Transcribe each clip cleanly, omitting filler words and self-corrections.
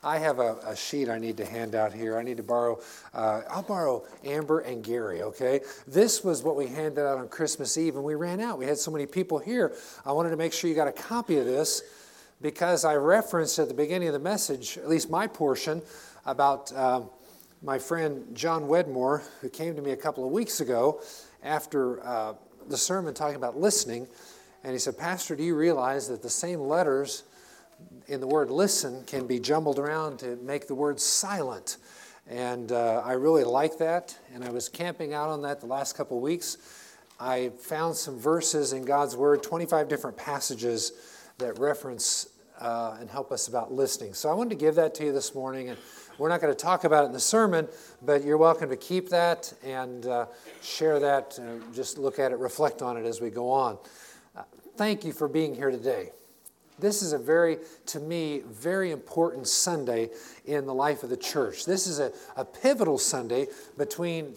I have a sheet I need to hand out here. I need to borrow, I'll borrow Amber and Gary, okay? This was what we handed out on Christmas Eve, and we ran out. We had so many people here. I wanted to make sure you got a copy of this because I referenced at the beginning of the message, at least my portion, about my friend John Wedmore, who came to me a couple of weeks ago after the sermon talking about listening, and he said, Pastor, do you realize that the same letters in the word listen can be jumbled around to make the word silent? And I really like that, and I was camping out on that the last couple of weeks. I found some verses in God's Word, 25 different passages that reference and help us about listening. So I wanted to give that to you this morning, and we're not going to talk about it in the sermon, but you're welcome to keep that and share that, just look at it, reflect on it as we go on. Thank you for being here today. This is to me, very important Sunday in the life of the church. This is a pivotal Sunday between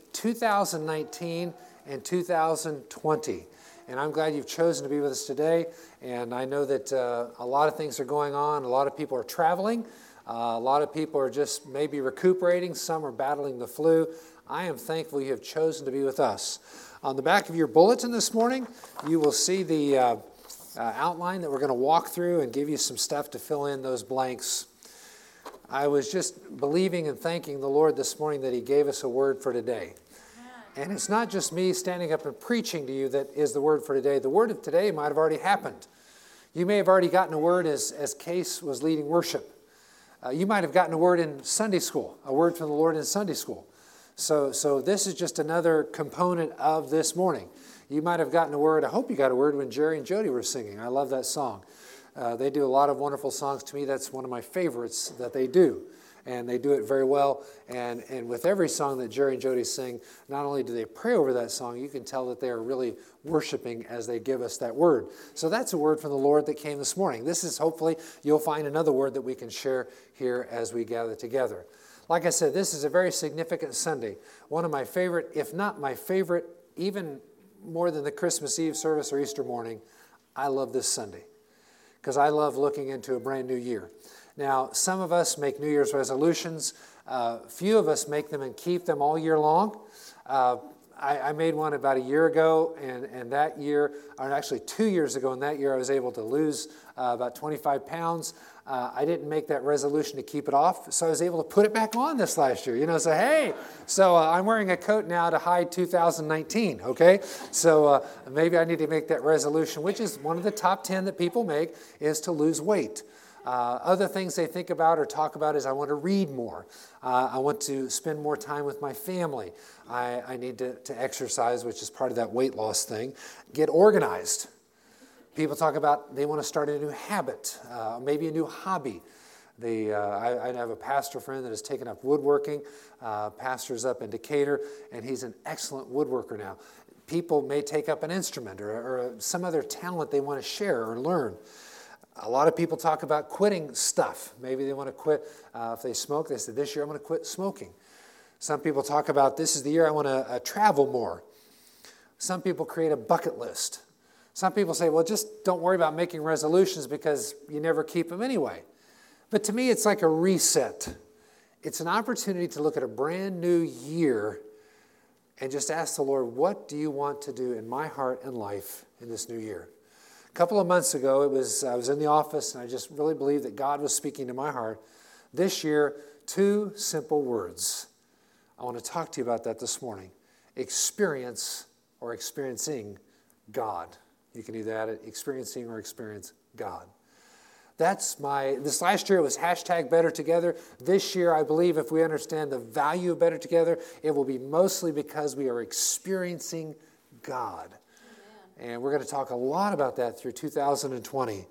2019 and 2020. And I'm glad you've chosen to be with us today. And I know that a lot of things are going on. A lot of people are traveling. A lot of people are just maybe recuperating. Some are battling the flu. I am thankful you have chosen to be with us. On the back of your bulletin this morning, you will see the outline that we're going to walk through and give you some stuff to fill in those blanks. I was just believing and thanking the Lord this morning that He gave us a word for today. And it's not just me standing up and preaching to you that is the word for today. The word of today might have already happened. You may have already gotten a word as Case was leading worship. You might have gotten a word in Sunday school, a word from the Lord in Sunday school. So this is just another component of this morning. You might have gotten a word, I hope you got a word when Jerry and Jody were singing. I love that song. They do a lot of wonderful songs. To me, that's one of my favorites that they do. And they do it very well. And with every song that Jerry and Jody sing, not only do they pray over that song, you can tell that they are really worshiping as they give us that word. So that's a word from the Lord that came this morning. This is hopefully, you'll find another word that we can share here as we gather together. Like I said, this is a very significant Sunday. One of my favorite, if not my favorite, even more than the Christmas Eve service or Easter morning, I love this Sunday because I love looking into a brand new year. Now, some of us make New Year's resolutions. Few of us make them and keep them all year long. I made one about a year ago, and that year, or actually 2 years ago, and that year I was able to lose about 25 pounds. I didn't make that resolution to keep it off, so I was able to put it back on this last year. So hey, I'm wearing a coat now to hide 2019, okay? So maybe I need to make that resolution, which is one of the top 10 that people make, is to lose weight. Other things they think about or talk about is I want to read more. I want to spend more time with my family. I need to exercise, which is part of that weight loss thing. Get organized. People talk about they want to start a new habit, maybe a new hobby. I have a pastor friend that has taken up woodworking. Pastor's up in Decatur, and he's an excellent woodworker now. People may take up an instrument or some other talent they want to share or learn. A lot of people talk about quitting stuff. Maybe they want to quit. If they smoke, they say, this year I'm going to quit smoking. Some people talk about, this is the year I want to travel more. Some people create a bucket list. Some people say, well, just don't worry about making resolutions because you never keep them anyway. But to me, it's like a reset. It's an opportunity to look at a brand new year and just ask the Lord, what do you want to do in my heart and life in this new year? A couple of months ago, I was in the office, and I just really believed that God was speaking to my heart. This year, 2 simple words. I want to talk to you about that this morning. Experience or experiencing God. You can either add it, experiencing or experience God. This last year it was #BetterTogether. This year, I believe if we understand the value of Better Together, it will be mostly because we are experiencing God. And we're going to talk a lot about that through 2020.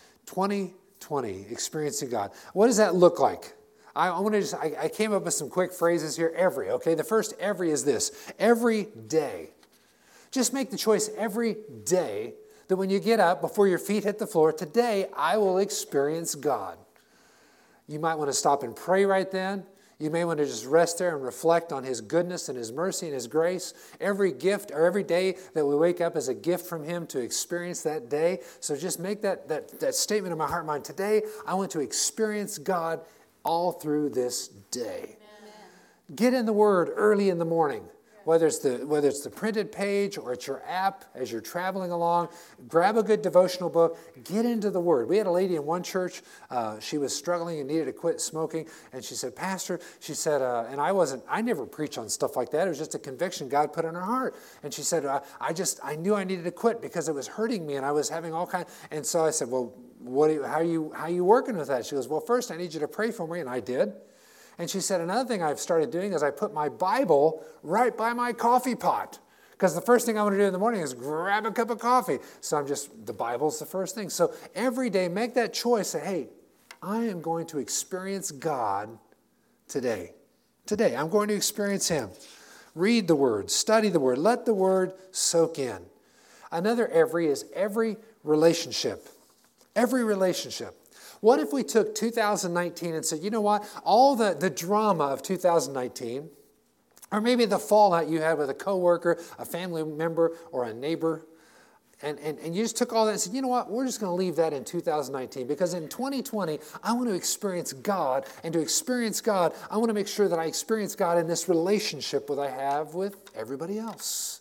2020, experiencing God. What does that look like? I came up with some quick phrases here. Okay? The first every is this. Every day. Just make the choice every day that when you get up, before your feet hit the floor, today I will experience God. You might want to stop and pray right then. You may want to just rest there and reflect on His goodness and His mercy and His grace. Every gift or every day that we wake up is a gift from Him to experience that day. So just make that statement in my heart and mind. Today, I want to experience God all through this day. Get in the Word early in the morning. Whether it's the printed page or it's your app as you're traveling along, grab a good devotional book, get into the Word. We had a lady in one church, she was struggling and needed to quit smoking, and she said, Pastor, she said, and I never preach on stuff like that. It was just a conviction God put in her heart. And she said, I knew I needed to quit because it was hurting me and I was having all kinds. And so I said, well, how are you working with that? She goes, well, first I need you to pray for me, and I did. And she said, another thing I've started doing is I put my Bible right by my coffee pot. Because the first thing I want to do in the morning is grab a cup of coffee. So the Bible's the first thing. So every day, make that choice. Say, hey, I am going to experience God today. Today, I'm going to experience Him. Read the Word. Study the Word. Let the Word soak in. Another every is every relationship. Every relationship. What if we took 2019 and said, you know what, all the drama of 2019, or maybe the fallout you had with a coworker, a family member, or a neighbor, and you just took all that and said, you know what, we're just going to leave that in 2019 because in 2020, I want to experience God, and to experience God, I want to make sure that I experience God in this relationship that I have with everybody else.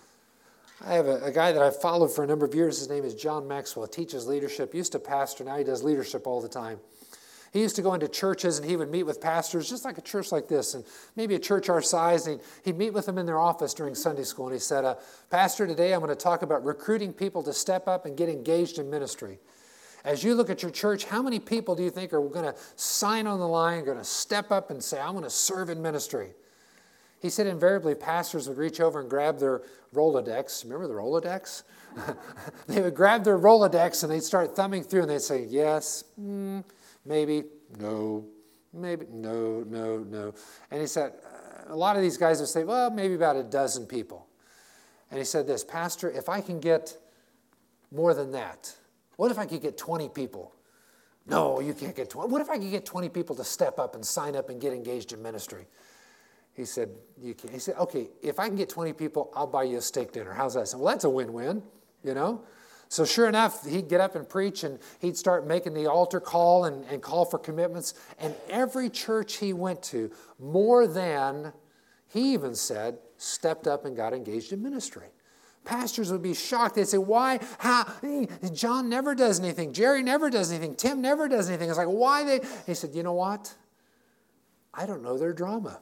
I have a guy that I've followed for a number of years. His name is John Maxwell. He teaches leadership. He used to pastor. Now he does leadership all the time. He used to go into churches and he would meet with pastors, just like a church like this, and maybe a church our size. And he'd meet with them in their office during Sunday school. And he said, Pastor, today I'm going to talk about recruiting people to step up and get engaged in ministry. As you look at your church, how many people do you think are going to sign on the line, going to step up and say, I'm going to serve in ministry? He said invariably pastors would reach over and grab their Rolodex. Remember the Rolodex? They would grab their Rolodex and they'd start thumbing through and they'd say, yes, maybe, no, maybe, no. And he said, a lot of these guys would say, well, maybe about a dozen people. And he said this, Pastor, if I can get more than that, what if I could get 20 people? No, you can't get 20. What if I could get 20 people to step up and sign up and get engaged in ministry? He said, you can't. He said, okay, if I can get 20 people, I'll buy you a steak dinner. How's that? I said, well, that's a win-win, you know? So sure enough, he'd get up and preach, and he'd start making the altar call and call for commitments. And every church he went to, more than, he even said, stepped up and got engaged in ministry. Pastors would be shocked. They'd say, why? How? John never does anything. Jerry never does anything. Tim never does anything. It's like, why they? He said, you know what? I don't know their drama.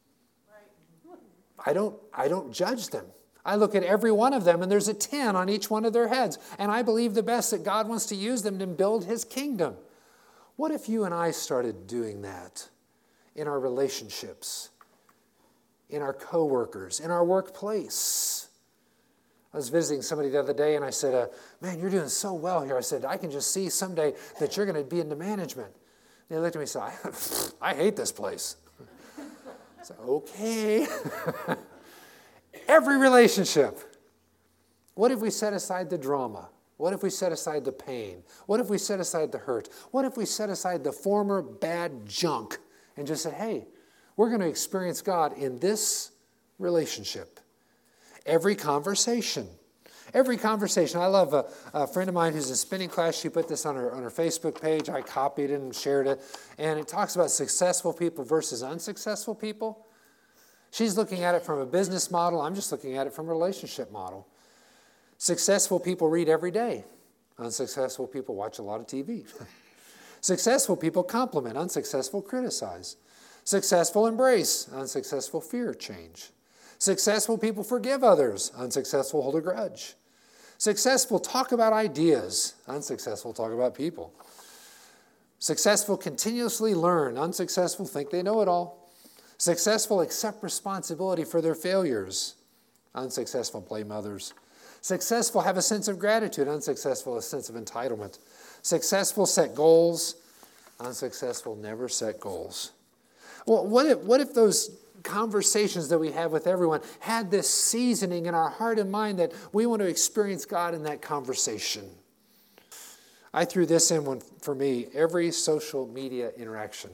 I don't judge them. I look at every one of them, and there's a 10 on each one of their heads. And I believe the best that God wants to use them to build His kingdom. What if you and I started doing that in our relationships, in our coworkers, in our workplace? I was visiting somebody the other day, and I said, man, you're doing so well here. I said, I can just see someday that you're going to be into management. And they looked at me and said, I hate this place. I said, okay. Every relationship. What if we set aside the drama? What if we set aside the pain? What if we set aside the hurt? What if we set aside the former bad junk and just say, hey, we're going to experience God in this relationship? Every conversation. Every conversation. I love a friend of mine who's in spinning class. She put this on her Facebook page. I copied it and shared it. And it talks about successful people versus unsuccessful people. She's looking at it from a business model. I'm just looking at it from a relationship model. Successful people read every day. Unsuccessful people watch a lot of TV. Successful people compliment. Unsuccessful criticize. Successful embrace. Unsuccessful fear change. Successful people forgive others. Unsuccessful hold a grudge. Successful talk about ideas. Unsuccessful talk about people. Successful continuously learn. Unsuccessful think they know it all. Successful accept responsibility for their failures. Unsuccessful blame others. Successful have a sense of gratitude. Unsuccessful a sense of entitlement. Successful set goals. Unsuccessful never set goals. Well, what if those conversations that we have with everyone had this seasoning in our heart and mind that we want to experience God in that conversation? I threw this in for me, every social media interaction.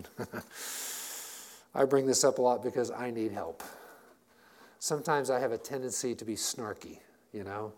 I bring this up a lot because I need help. Sometimes I have a tendency to be snarky, you know.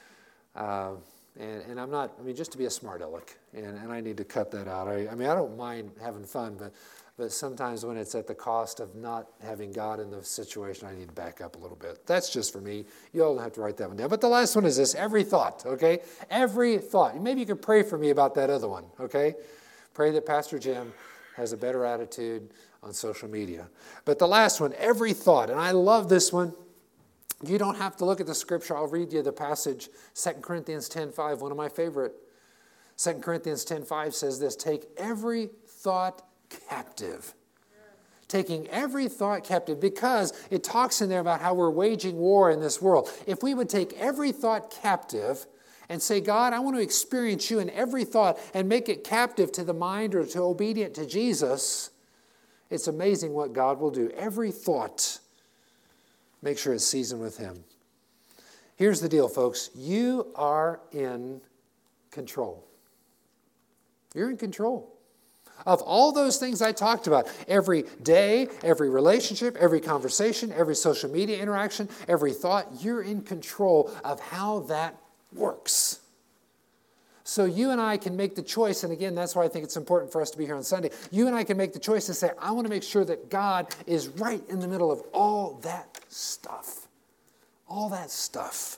And I'm not, just to be a smart aleck. And I need to cut that out. I don't mind having fun, but But sometimes when it's at the cost of not having God in the situation, I need to back up a little bit. That's just for me. You all don't have to write that one down. But the last one is this, every thought, okay? Every thought. Maybe you could pray for me about that other one, okay? Pray that Pastor Jim has a better attitude on social media. But the last one, every thought, and I love this one. You don't have to look at the scripture. I'll read you the passage, 2 Corinthians 10:5, one of my favorite. 2 Corinthians 10:5 says this, take every thought captive. Taking every thought captive, because it talks in there about how we're waging war in this world. If we would take every thought captive and say, God, I want to experience you in every thought and make it captive to the mind or to obedient to Jesus, it's amazing what God will do. Every thought, make sure it's seasoned with Him. Here's the deal, folks. You are in control. You're in control of all those things I talked about. Every day, every relationship, every conversation, every social media interaction, every thought, you're in control of how that works. So you and I can make the choice, and again, that's why I think it's important for us to be here on Sunday. You and I can make the choice to say, I want to make sure that God is right in the middle of all that stuff. All that stuff.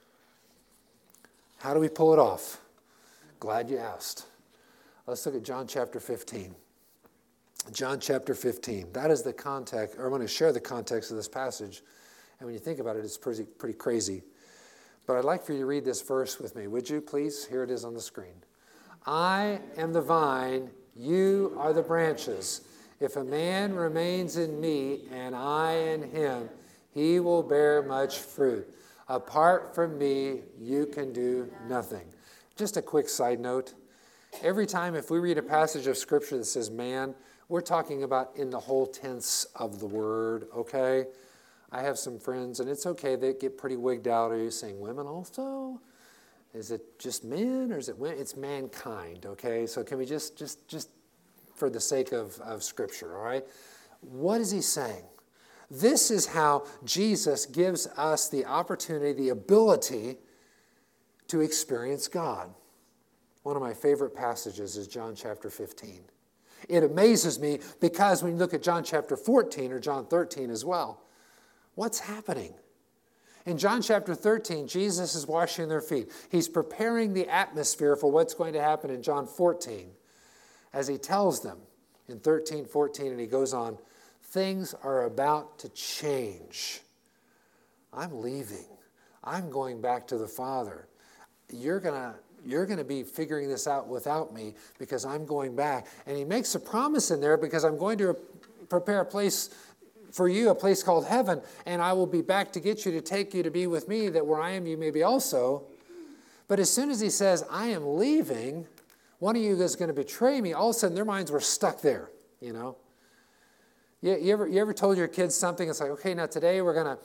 How do we pull it off? Glad you asked. Let's look at John chapter 15. John chapter 15. That is the context, or I want to share the context of this passage. And when you think about it, it's pretty crazy. But I'd like for you to read this verse with me. Would you, please? Here it is on the screen. I am the vine, you are the branches. If a man remains in me and I in him, he will bear much fruit. Apart from me, you can do nothing. Just a quick side note. Every time if we read a passage of Scripture that says man, we're talking about in the whole tense of the word, okay? I have some friends, and it's okay, they get pretty wigged out. Are you saying women also? Is it just men, or is it women? It's mankind, okay? So can we just for the sake of Scripture, all right? What is he saying? This is how Jesus gives us the opportunity, the ability to experience God. One of my favorite passages is John chapter 15. It amazes me because when you look at John chapter 14 or John 13 as well, what's happening? In John chapter 13, Jesus is washing their feet. He's preparing the atmosphere for what's going to happen in John 14 as he tells them in 13:14, and he goes on, things are about to change. I'm leaving. I'm going back to the Father. You're going to be figuring this out without me because I'm going back. And he makes a promise in there because I'm going to prepare a place for you, a place called heaven, and I will be back to get you, to take you to be with me, that where I am you may be also. But as soon as he says, I am leaving, one of you is going to betray me, all of a sudden their minds were stuck there, you know. You ever told your kids something? It's like, okay, now today we're gonna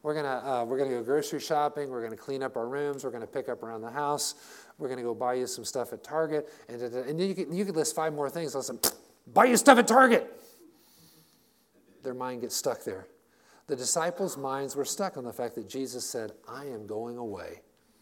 go grocery shopping. We're gonna clean up our rooms. We're gonna pick up around the house. We're gonna go buy you some stuff at Target, and then you could list 5 more things. Listen, buy you stuff at Target. Their mind gets stuck there. The disciples' minds were stuck on the fact that Jesus said, I am going away.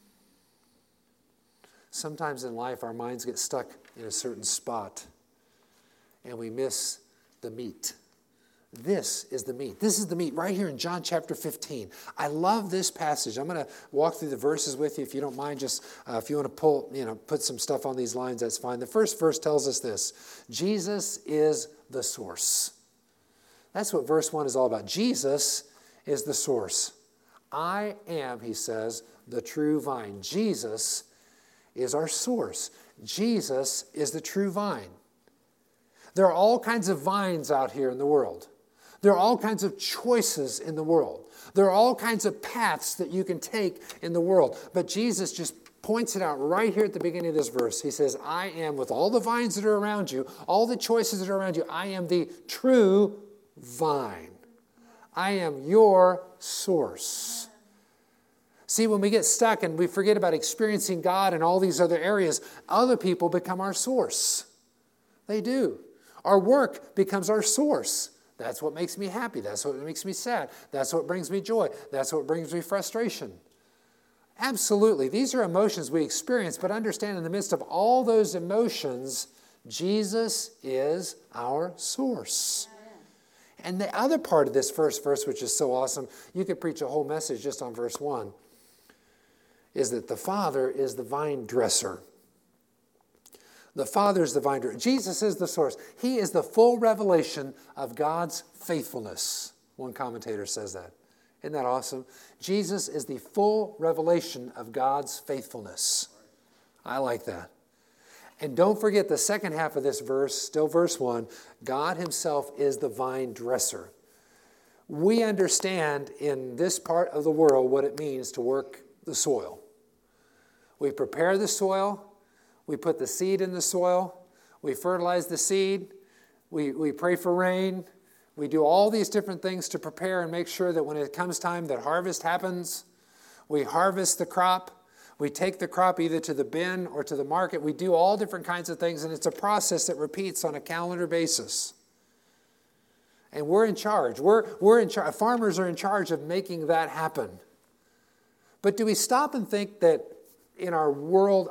Sometimes in life, our minds get stuck in a certain spot, and we miss the meat. This is the meat. This is the meat right here in John chapter 15. I love this passage. I'm going to walk through the verses with you. If you don't mind, just if you want to put some stuff on these lines, that's fine. The first verse tells us this. Jesus is the source. That's what verse 1 is all about. Jesus is the source. I am, he says, the true vine. Jesus is our source. Jesus is the true vine. There are all kinds of vines out here in the world. There are all kinds of choices in the world. There are all kinds of paths that you can take in the world. But Jesus just points it out right here at the beginning of this verse. He says, I am, with all the vines that are around you, all the choices that are around you, I am the true vine. I am your source. See, when we get stuck and we forget about experiencing God in all these other areas, other people become our source. They do. Our work becomes our source. That's what makes me happy. That's what makes me sad. That's what brings me joy. That's what brings me frustration. Absolutely. These are emotions we experience, but understand in the midst of all those emotions, Jesus is our source. And the other part of this first verse, which is so awesome, you could preach a whole message just on verse 1, is that the Father is the vine dresser. The Father is the vine dresser. Jesus is the source. He is the full revelation of God's faithfulness. One commentator says that. Isn't that awesome? Jesus is the full revelation of God's faithfulness. I like that. And don't forget the second half of this verse, still verse 1, God himself is the vine dresser. We understand in this part of the world what it means to work the soil. We prepare the soil, we put the seed in the soil, we fertilize the seed, we pray for rain, we do all these different things to prepare and make sure that when it comes time that harvest happens, we harvest the crop. We take the crop either to the bin or to the market. We do all different kinds of things, and it's a process that repeats on a calendar basis. And we're in charge. We're in charge. Farmers are in charge of making that happen. But do we stop and think that in our world,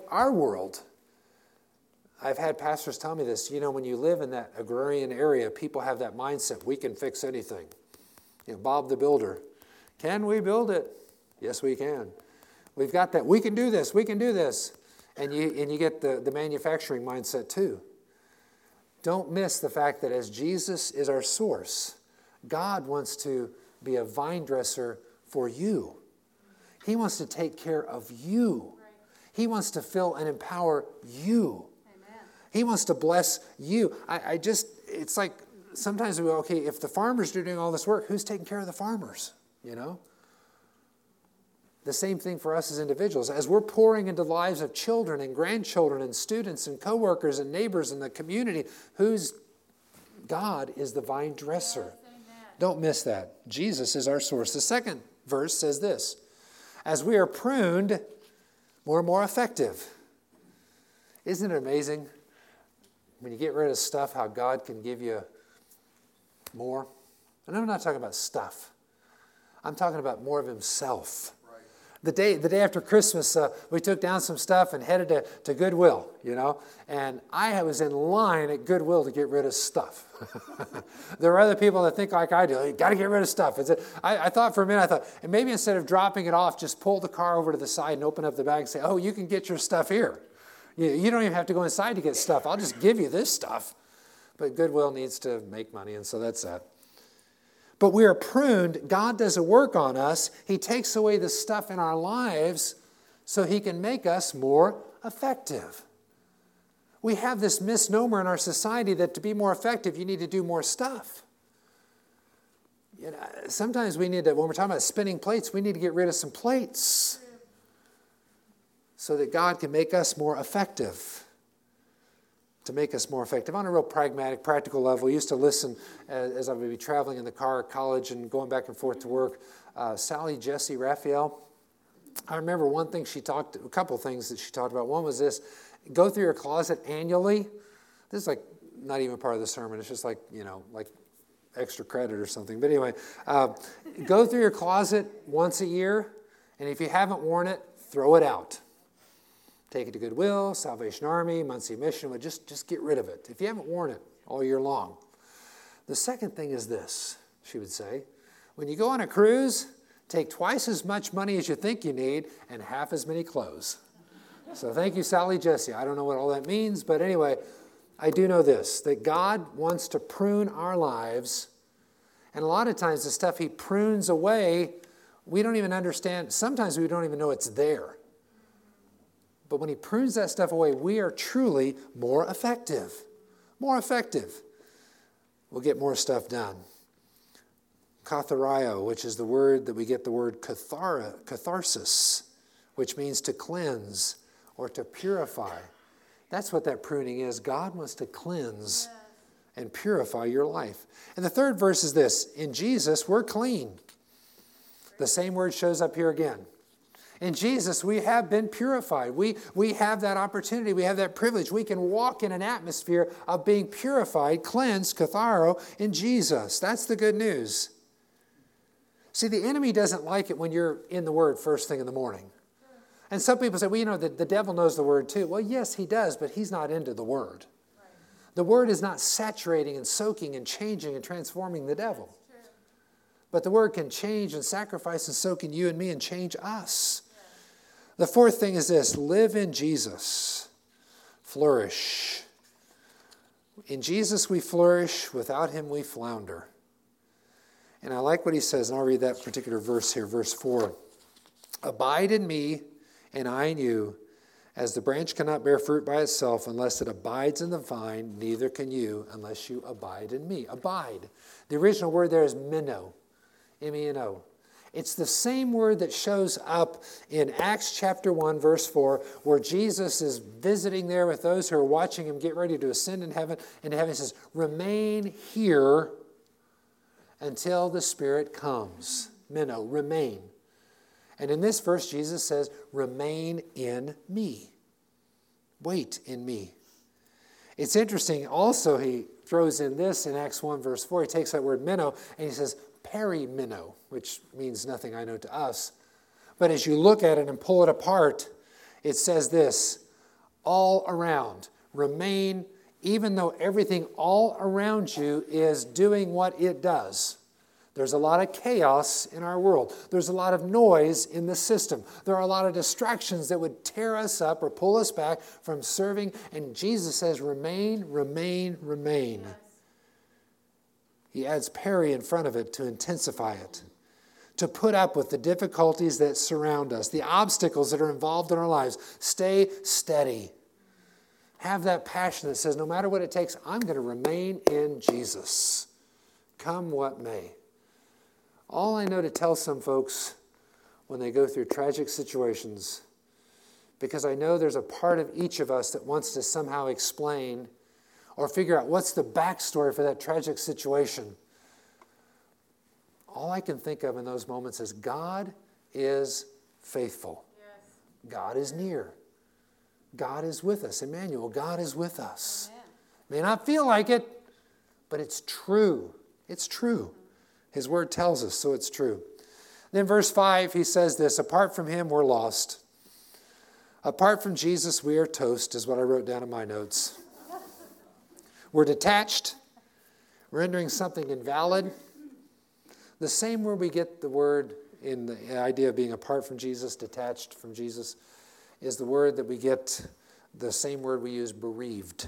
I've had pastors tell me this, when you live in that agrarian area, people have that mindset, we can fix anything. Bob the Builder, can we build it? Yes, we can. We've got that. We can do this. We can do this. And you get the manufacturing mindset too. Don't miss the fact that as Jesus is our source, God wants to be a vine dresser for you. He wants to take care of you. He wants to fill and empower you. Amen. He wants to bless you. It's like sometimes we go, okay, if the farmers are doing all this work, who's taking care of the farmers? The same thing for us as individuals. As we're pouring into the lives of children and grandchildren and students and coworkers and neighbors in the community, God is the vine dresser. Don't miss that. Jesus is our source. The second verse says this, as we are pruned, more and more effective. Isn't it amazing when you get rid of stuff, how God can give you more? And I'm not talking about stuff. I'm talking about more of himself. The day after Christmas, we took down some stuff and headed to Goodwill, And I was in line at Goodwill to get rid of stuff. There are other people that think like I do. You got to get rid of stuff. I thought for a minute, and maybe instead of dropping it off, just pull the car over to the side and open up the bag and say, oh, you can get your stuff here. You don't even have to go inside to get stuff. I'll just give you this stuff. But Goodwill needs to make money, and so that's that. But we are pruned. God does a work on us. He takes away the stuff in our lives so he can make us more effective. We have this misnomer in our society that to be more effective, you need to do more stuff. Sometimes we need to, when we're talking about spinning plates, we need to get rid of some plates so that God can make us more effective. To make us more effective. On a real pragmatic, practical level, I used to listen as I would be traveling in the car at college and going back and forth to work. Sally Jesse Raphael, I remember a couple things that she talked about. One was this, go through your closet annually. This is like not even part of the sermon. It's just like extra credit or something. But anyway, go through your closet once a year, and if you haven't worn it, throw it out. Take it to Goodwill, Salvation Army, Muncie Mission, but just get rid of it if you haven't worn it all year long. The second thing is this, she would say, when you go on a cruise, take twice as much money as you think you need and half as many clothes. So thank you, Sally Jesse. I don't know what all that means, but anyway, I do know this, that God wants to prune our lives, and a lot of times the stuff he prunes away, we don't even understand. Sometimes we don't even know it's there. But when he prunes that stuff away, we are truly more effective. More effective. We'll get more stuff done. Kathario, which is the word that we get the word catharsis, which means to cleanse or to purify. That's what that pruning is. God wants to cleanse and purify your life. And the third verse is this. In Jesus, we're clean. The same word shows up here again. In Jesus, we have been purified. We have that opportunity. We have that privilege. We can walk in an atmosphere of being purified, cleansed, katharo, in Jesus. That's the good news. See, the enemy doesn't like it when you're in the Word first thing in the morning. And some people say, well, the devil knows the Word too. Well, yes, he does, but he's not into the Word. The Word is not saturating and soaking and changing and transforming the devil. But the Word can change and sacrifice and soak in you and me and change us. The fourth thing is this: live in Jesus. Flourish. In Jesus we flourish. Without Him we flounder. And I like what he says, and I'll read that particular verse here, verse 4. Abide in me, and I in you. As the branch cannot bear fruit by itself unless it abides in the vine, neither can you unless you abide in me. Abide. The original word there is meno, M-E-N-O. It's the same word that shows up in Acts chapter 1, verse 4, where Jesus is visiting there with those who are watching him get ready to ascend into heaven. And heaven says, remain here until the Spirit comes. Meno, remain. And in this verse, Jesus says, remain in me. Wait in me. It's interesting. Also, he throws in this in Acts 1, verse 4. He takes that word meno and he says, perimeno, which means nothing, I know, to us. But as you look at it and pull it apart, it says this: all around. Remain, even though everything all around you is doing what it does. There's a lot of chaos in our world. There's a lot of noise in the system. There are a lot of distractions that would tear us up or pull us back from serving. And Jesus says, remain, remain, remain. Yes. He adds peri in front of it to intensify it, to put up with the difficulties that surround us, the obstacles that are involved in our lives. Stay steady. Have that passion that says, no matter what it takes, I'm going to remain in Jesus, come what may. All I know to tell some folks when they go through tragic situations, because I know there's a part of each of us that wants to somehow explain or figure out what's the backstory for that tragic situation. All I can think of in those moments is God is faithful. Yes. God is near. God is with us. Emmanuel, God is with us. Amen. May not feel like it, but it's true. It's true. His word tells us, so it's true. Then verse 5, he says this: apart from him, we're lost. Apart from Jesus, we are toast, is what I wrote down in my notes. We're detached, rendering something invalid. The same word we get the word in the idea of being apart from Jesus, detached from Jesus, is the word that we get, the same word we use, bereaved.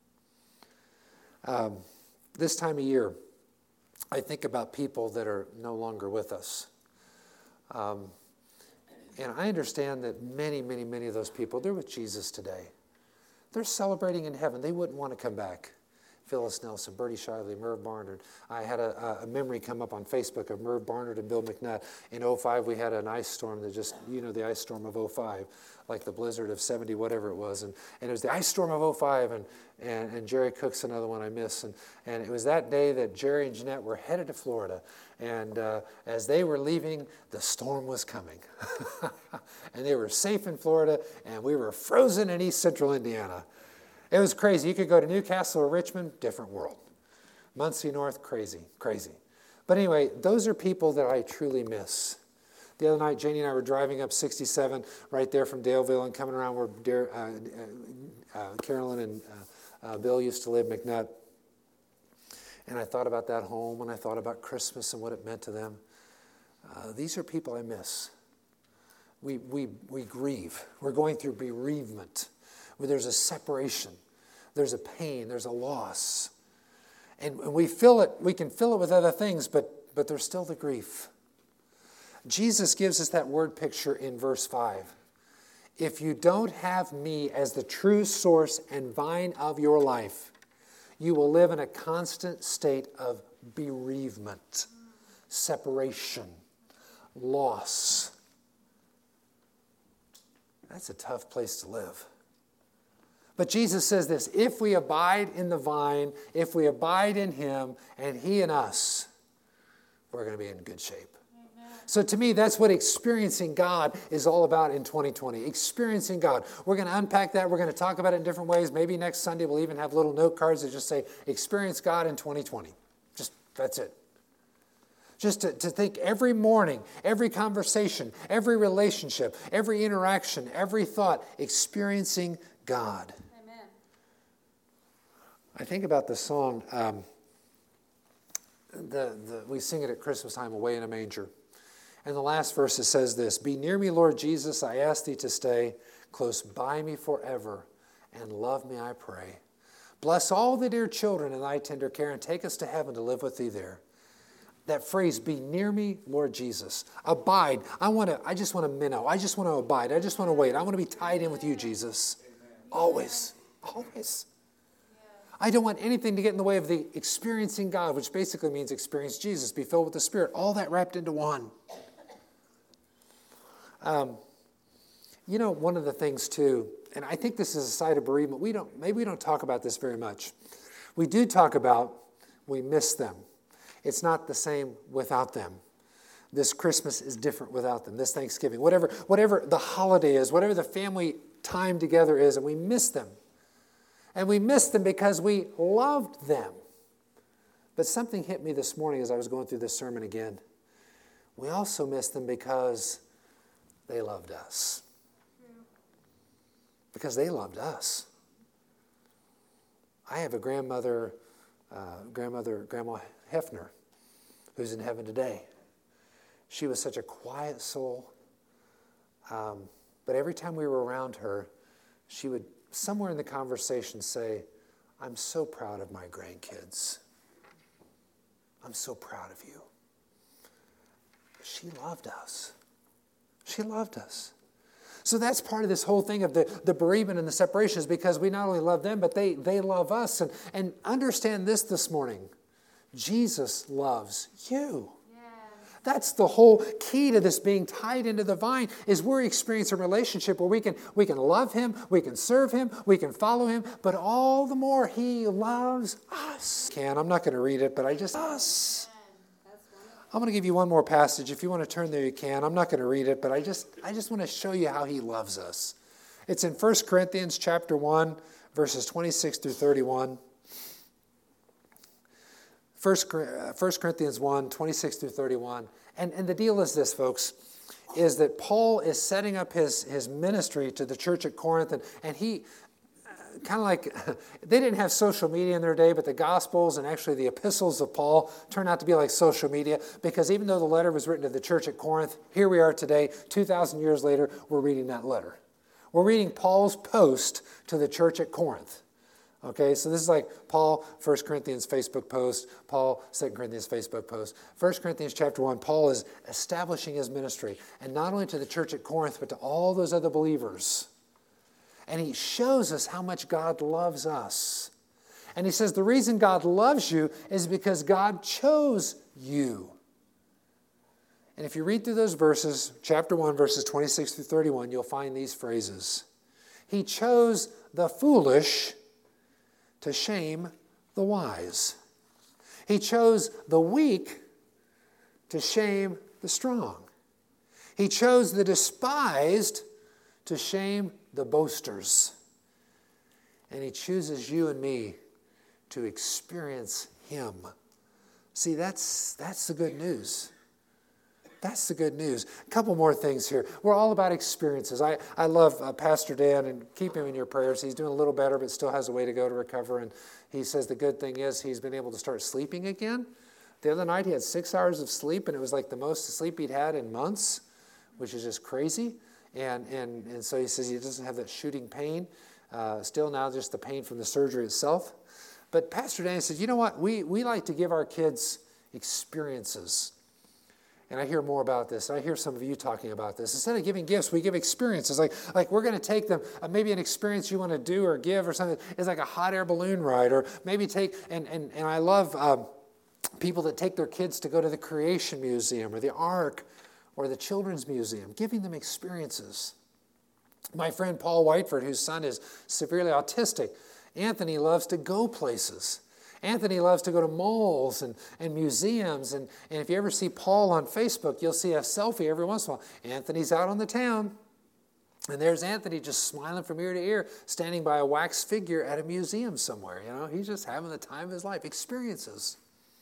This time of year, I think about people that are no longer with us. And I understand that many, many, many of those people, they're with Jesus today. They're celebrating in heaven. They wouldn't want to come back. Phyllis Nelson, Bertie Shiley, Merv Barnard. I had a memory come up on Facebook of Merv Barnard and Bill McNutt. In 05, we had an ice storm that just, the ice storm of 05, like the blizzard of 70, whatever it was. And it was the ice storm of 05, and Jerry Cook's another one I miss. And it was that day that Jerry and Jeanette were headed to Florida. And as they were leaving, the storm was coming. And they were safe in Florida, and we were frozen in East Central Indiana. It was crazy. You could go to Newcastle or Richmond, different world. Muncie North, crazy, crazy. But anyway, those are people that I truly miss. The other night, Janie and I were driving up 67 right there from Daleville and coming around where Carolyn and Bill used to live, McNutt. And I thought about that home, and I thought about Christmas and what it meant to them. These are people I miss. We grieve. We're going through bereavement, where there's a separation, there's a pain, there's a loss. And we feel it, we can fill it with other things, but there's still the grief. Jesus gives us that word picture in verse 5. If you don't have me as the true source and vine of your life, you will live in a constant state of bereavement, separation, loss. That's a tough place to live. But Jesus says this: if we abide in the vine, if we abide in him and he in us, we're going to be in good shape. Amen. So to me, that's what experiencing God is all about in 2020. Experiencing God. We're going to unpack that. We're going to talk about it in different ways. Maybe next Sunday we'll even have little note cards that just say, experience God in 2020. That's it. Just to think every morning, every conversation, every relationship, every interaction, every thought, experiencing God. I think about the song, we sing it at Christmas time, Away in a Manger. And the last verse, it says this, "Be near me, Lord Jesus, I ask thee to stay close by me forever, and love me, I pray. Bless all the dear children in thy tender care, and take us to heaven to live with thee there." That phrase, "Be near me, Lord Jesus." Abide. I just want to minnow. I just want to abide. I just want to wait. I want to be tied in with you, Jesus. Always. Always. I don't want anything to get in the way of the experiencing God, which basically means experience Jesus, be filled with the Spirit. All that wrapped into one. One of the things too, and I think this is a side of bereavement, maybe we don't talk about this very much. We do talk about we miss them. It's not the same without them. This Christmas is different without them. This Thanksgiving, whatever the holiday is, whatever the family time together is, and we miss them. And we miss them because we loved them. But something hit me this morning as I was going through this sermon again. We also miss them because they loved us. Because they loved us. I have a Grandma Hefner, who's in heaven today. She was such a quiet soul. But every time we were around her, she would, somewhere in the conversation, say, "I'm so proud of my grandkids. I'm so proud of you." She loved us. She loved us. So that's part of this whole thing of the bereavement and the separation, is because we not only love them, but they love us. And understand this morning. Jesus loves you. Yeah. That's the whole key to this being tied into the vine, is we're experiencing a relationship where we can love him, we can serve him, we can follow him, but all the more he loves us. I'm not going to read it, but us. I'm going to give you one more passage. If you want to turn there, you can. I'm not going to read it, but I just want to show you how he loves us. It's in 1 Corinthians chapter 1, verses 26 through 31. 1 Corinthians 1, 26 through 31. And the deal is this, folks, is that Paul is setting up his ministry to the church at Corinth, and he, kind of like, they didn't have social media in their day, but the Gospels and actually the epistles of Paul turned out to be like social media, because even though the letter was written to the church at Corinth, here we are today, 2,000 years later, we're reading that letter. We're reading Paul's post to the church at Corinth. Okay, so this is like Paul, 1 Corinthians Facebook post, Paul, 2 Corinthians Facebook post. 1 Corinthians chapter 1, Paul is establishing his ministry, and not only to the church at Corinth, but to all those other believers. And he shows us how much God loves us. And he says the reason God loves you is because God chose you. And if you read through those verses, chapter 1, verses 26 through 31, you'll find these phrases. He chose the foolish to shame the wise. He chose the weak to shame the strong. He chose the despised to shame the boasters. And he chooses you and me to experience him. See, that's the good news. That's the good news. A couple more things here. We're all about experiences. I love Pastor Dan, and keep him in your prayers. He's doing a little better, but still has a way to go to recover. And he says the good thing is he's been able to start sleeping again. The other night he had 6 hours of sleep, and it was like the most sleep he'd had in months, which is just crazy. And so he says he doesn't have that shooting pain. Still now just the pain from the surgery itself. But Pastor Dan said, you know what? We like to give our kids experiences. And I hear more about this. I hear some of you talking about this. Instead of giving gifts, we give experiences. Like we're going to take them, maybe an experience you want to do or give or something. It's like a hot air balloon ride. Or maybe take, and I love people that take their kids to go to the Creation Museum or the Ark or the Children's Museum, giving them experiences. My friend Paul Whiteford, whose son is severely autistic, Anthony loves to go places. Anthony loves to go to malls and museums. And if you ever see Paul on Facebook, you'll see a selfie every once in a while. Anthony's out on the town. And there's Anthony just smiling from ear to ear, standing by a wax figure at a museum somewhere. You know, he's just having the time of his life. Experiences.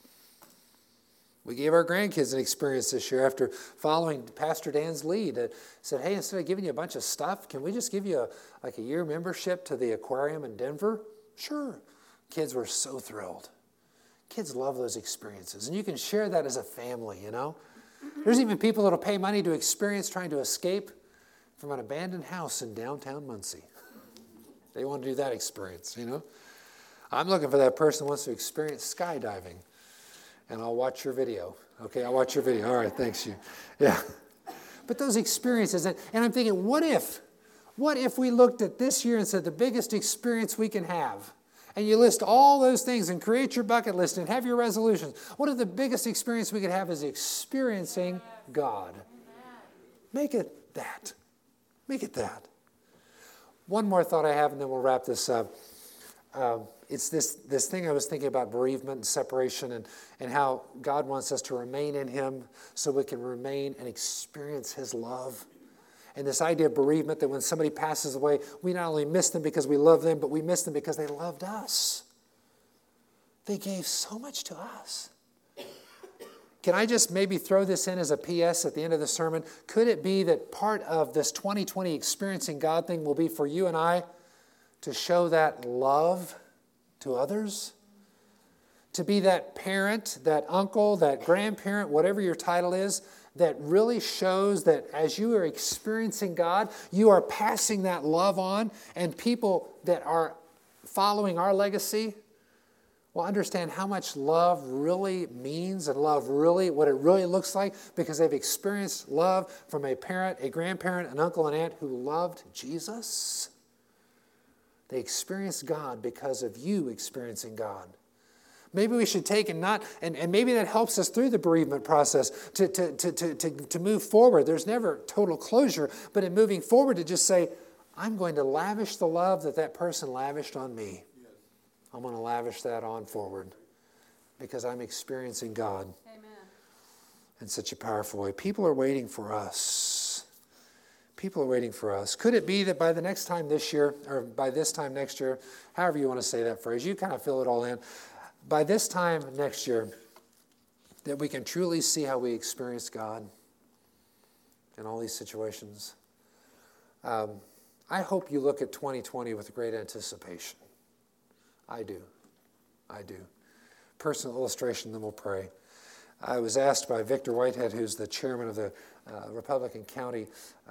We gave our grandkids an experience this year after following Pastor Dan's lead. Said, hey, instead of giving you a bunch of stuff, can we just give you a year membership to the aquarium in Denver? Sure. kids were so thrilled. Kids love those experiences. And you can share that as a family, you know. There's even people that will pay money to experience trying to escape from an abandoned house in downtown Muncie. They want to do that experience, you know. I'm looking for that person who wants to experience skydiving. And I'll watch your video. Okay, I'll watch your video. All right, thanks you. Yeah. But those experiences, and I'm thinking, what if we looked at this year and said the biggest experience we can have? And you list all those things and create your bucket list and have your resolutions. What if the biggest experience we could have is experiencing God? Make it that. Make it that. One more thought I have, and then we'll wrap this up. It's this thing I was thinking about bereavement and separation and how God wants us to remain in Him so we can remain and experience His love. And this idea of bereavement, that when somebody passes away, we not only miss them because we love them, but we miss them because they loved us. They gave so much to us. Can I just maybe throw this in as a PS at the end of the sermon? Could it be that part of this 2020 experiencing God thing will be for you and I to show that love to others? To be that parent, that uncle, that grandparent, whatever your title is, that really shows that as you are experiencing God, you are passing that love on, and people that are following our legacy will understand how much love really means and love really, what it really looks like, because they've experienced love from a parent, a grandparent, an uncle, and aunt who loved Jesus. They experienced God because of you experiencing God. Maybe we should take and maybe that helps us through the bereavement process to move forward. There's never total closure, but in moving forward to just say, I'm going to lavish the love that person lavished on me. I'm going to lavish that on forward because I'm experiencing God. Amen. In such a powerful way. People are waiting for us. People are waiting for us. Could it be that by the next time this year, or by this time next year, however you want to say that phrase, you kind of fill it all in, by this time next year, that we can truly see how we experience God in all these situations. I hope you look at 2020 with great anticipation. I do. Personal illustration, then we'll pray. I was asked by Victor Whitehead, who's the chairman of the Republican County,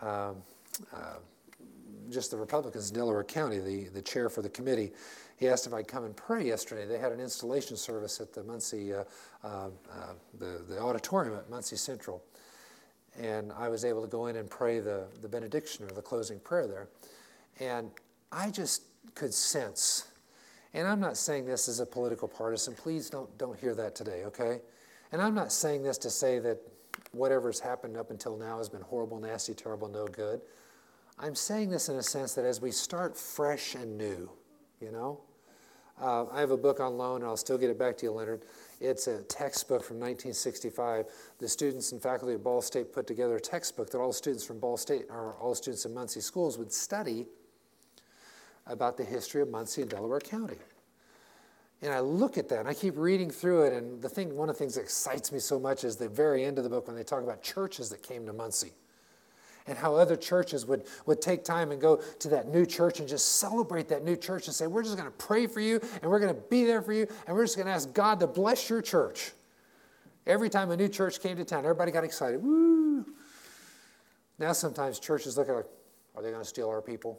just the Republicans in Delaware County, the chair for the committee. He asked if I'd come and pray yesterday. They had an installation service at the Muncie, the auditorium at Muncie Central. And I was able to go in and pray the benediction or the closing prayer there. And I just could sense, and I'm not saying this as a political partisan, please don't hear that today, okay? And I'm not saying this to say that whatever's happened up until now has been horrible, nasty, terrible, no good. I'm saying this in a sense that as we start fresh and new, you know, I have a book on loan, and I'll still get it back to you, Leonard. It's a textbook from 1965. The students and faculty at Ball State put together a textbook that all students from Ball State, or all students in Muncie schools, would study about the history of Muncie and Delaware County. And I look at that, and I keep reading through it, and one of the things that excites me so much is the very end of the book when they talk about churches that came to Muncie. And how other churches would take time and go to that new church and just celebrate that new church and say, we're just going to pray for you, and we're going to be there for you, and we're just going to ask God to bless your church. Every time a new church came to town, everybody got excited. Woo! Now sometimes churches look at like, are they going to steal our people?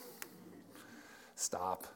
Stop.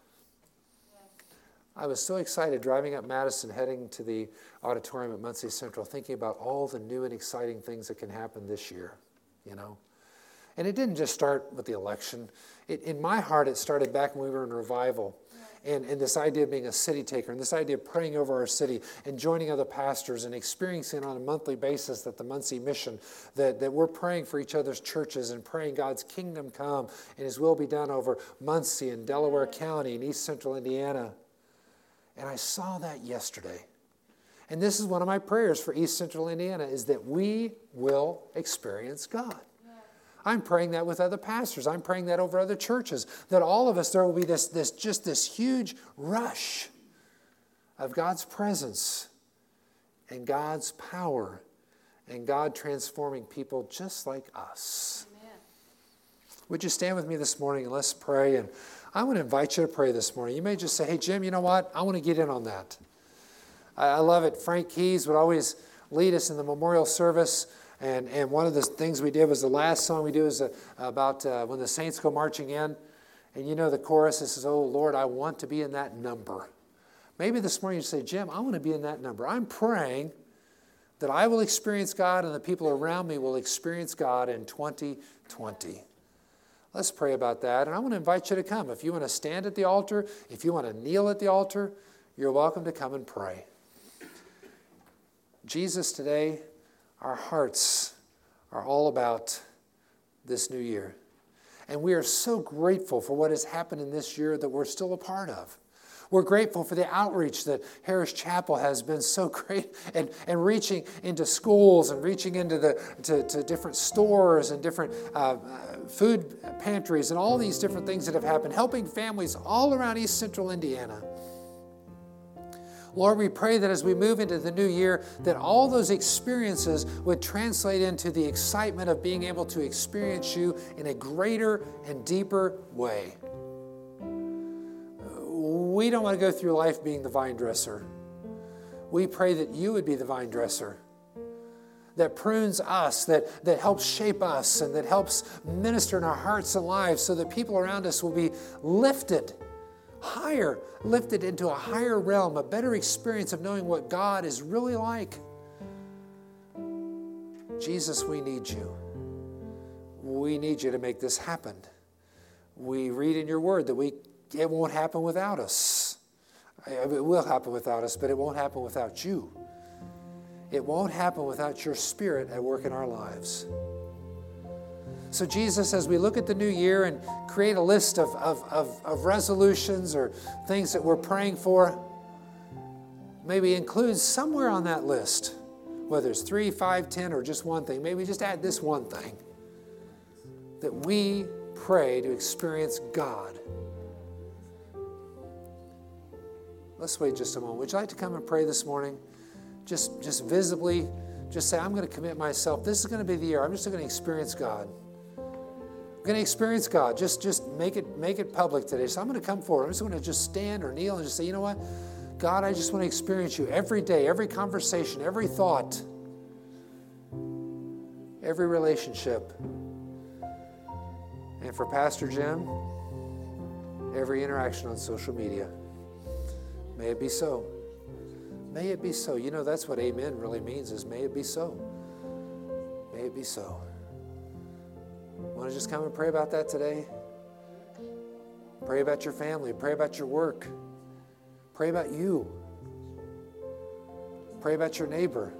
I was so excited driving up Madison, heading to the auditorium at Muncie Central, thinking about all the new and exciting things that can happen this year, you know. And it didn't just start with the election. In my heart, it started back when we were in revival. And this idea of being a city taker, and this idea of praying over our city and joining other pastors and experiencing on a monthly basis that the Muncie mission, that we're praying for each other's churches and praying God's kingdom come and His will be done over Muncie and Delaware County and East Central Indiana. And I saw that yesterday. And this is one of my prayers for East Central Indiana, is that we will experience God. I'm praying that with other pastors. I'm praying that over other churches, that all of us, there will be this huge rush of God's presence and God's power and God transforming people just like us. Amen. Would you stand with me this morning and let's pray? And I want to invite you to pray this morning. You may just say, hey, Jim, you know what? I want to get in on that. I love it. Frank Keys would always lead us in the memorial service. And one of the things we did was the last song we do is about when the saints go marching in. And you know the chorus, it says, oh, Lord, I want to be in that number. Maybe this morning you say, Jim, I want to be in that number. I'm praying that I will experience God and the people around me will experience God in 2020. Let's pray about that. And I want to invite you to come. If you want to stand at the altar, if you want to kneel at the altar, you're welcome to come and pray. Jesus, today, our hearts are all about this new year. And we are so grateful for what has happened in this year that we're still a part of. We're grateful for the outreach that Harris Chapel has been so great and reaching into schools and reaching into to different stores and different food pantries and all these different things that have happened, helping families all around East Central Indiana. Lord, we pray that as we move into the new year, that all those experiences would translate into the excitement of being able to experience you in a greater and deeper way. We don't want to go through life being the vine dresser. We pray that you would be the vine dresser that prunes us, that helps shape us, and that helps minister in our hearts and lives so that people around us will be lifted higher, lifted into a higher realm, a better experience of knowing what God is really like. Jesus, we need you. We need you to make this happen. We read in your word that it won't happen without us. It will happen without us, but it won't happen without you. It won't happen without your Spirit at work in our lives. So Jesus, as we look at the new year and create a list of resolutions or things that we're praying for, maybe include somewhere on that list, whether it's 3, 5, 10, or just one thing, maybe just add this one thing, that we pray to experience God. Let's wait just a moment. Would you like to come and pray this morning? Just visibly, just say, I'm going to commit myself. This is going to be the year. I'm just going to experience God. I'm going to experience God. Just make it public today. So I'm going to come forward. I'm just going to just stand or kneel and just say, you know what? God, I just want to experience you every day, every conversation, every thought, every relationship. And for Pastor Jim, every interaction on social media. May it be so. May it be so. You know, that's what amen really means, is may it be so. May it be so. Want to just come and pray about that today? Pray about your family. Pray about your work. Pray about you. Pray about your neighbor.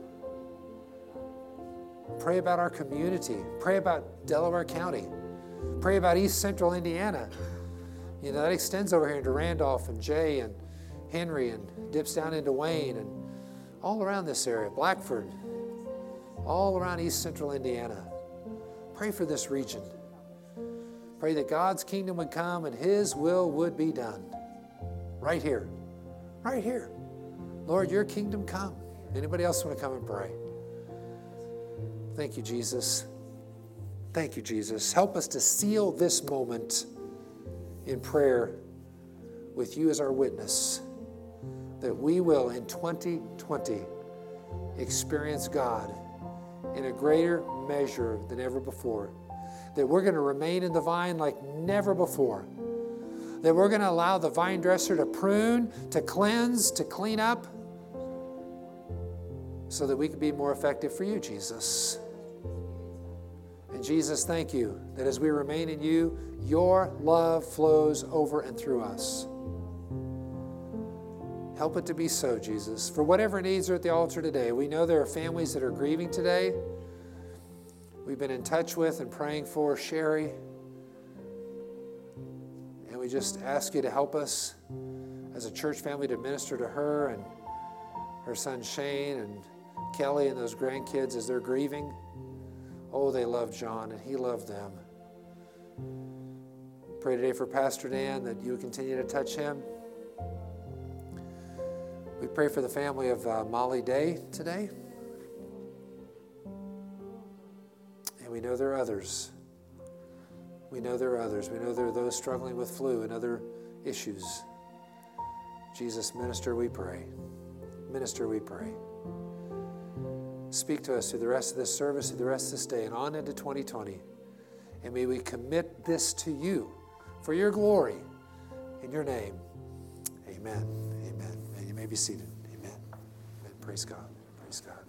Pray about our community. Pray about Delaware County. Pray about East Central Indiana. You know, that extends over here into Randolph and Jay and Henry and dips down into Wayne and all around this area, Blackford, all around East Central Indiana. Pray for this region. Pray that God's kingdom would come and His will would be done. Right here. Right here. Lord, your kingdom come. Anybody else want to come and pray? Thank you, Jesus. Thank you, Jesus. Help us to seal this moment in prayer with you as our witness, that we will in 2020 experience God in a greater measure than ever before, that we're going to remain in the vine like never before, that we're going to allow the vine dresser to prune, to cleanse, to clean up, so that we can be more effective for you, Jesus. And Jesus, thank you that as we remain in you, your love flows over and through us. Help it to be so, Jesus. For whatever needs are at the altar today, we know there are families that are grieving today. We've been in touch with and praying for Sherry. And we just ask you to help us as a church family to minister to her and her son Shane and Kelly and those grandkids as they're grieving. Oh, they loved John and he loved them. Pray today for Pastor Dan that you would continue to touch him. We pray for the family of Molly Day today. And we know there are others. We know there are others. We know there are those struggling with flu and other issues. Jesus, minister, we pray. Minister, we pray. Speak to us through the rest of this service, through the rest of this day, and on into 2020. And may we commit this to you for your glory. In your name, amen. Amen. And you may be seated. Amen. Amen. Praise God. Praise God.